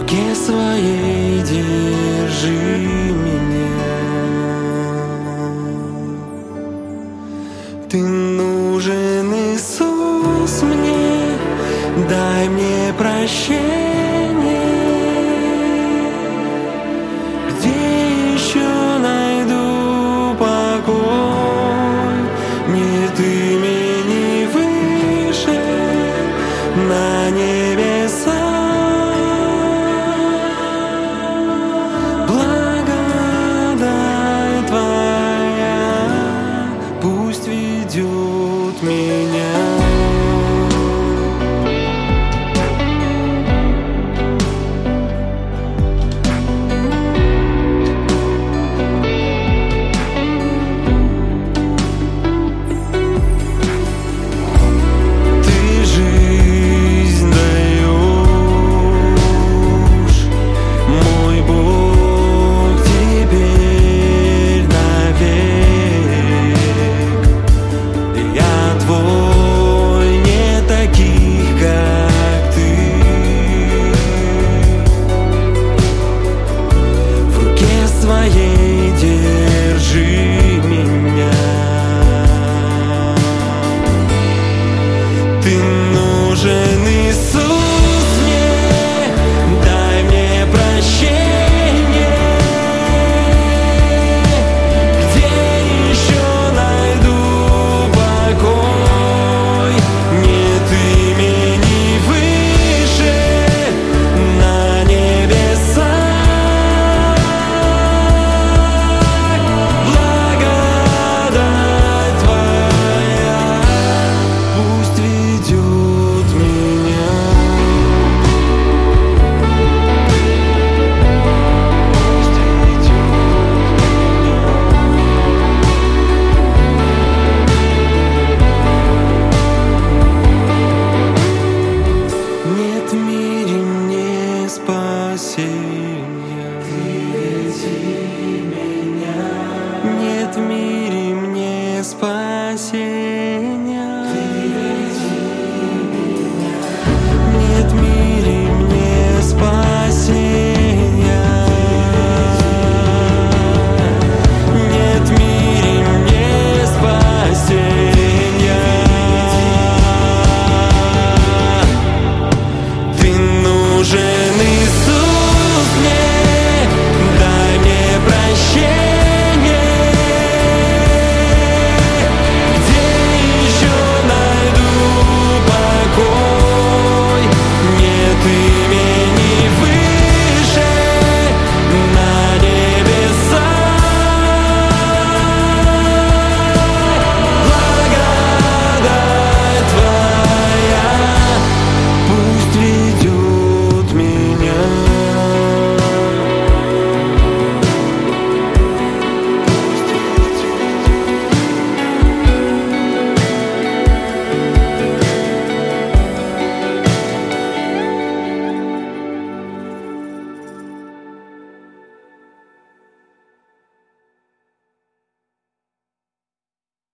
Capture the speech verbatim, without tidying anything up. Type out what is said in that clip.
руке своей держи меня. Ты нужен, Иисус, мне, дай мне прощение. Где еще найду покой? Нет имени выше на небесах. Благодать Твоя пусть ведет меня. Своей держи меня. Ты нужен, Иисус, мне, дай мне прощение. Где еще найду покой? Нет имени выше на небесах. Нет в мире мне спасения.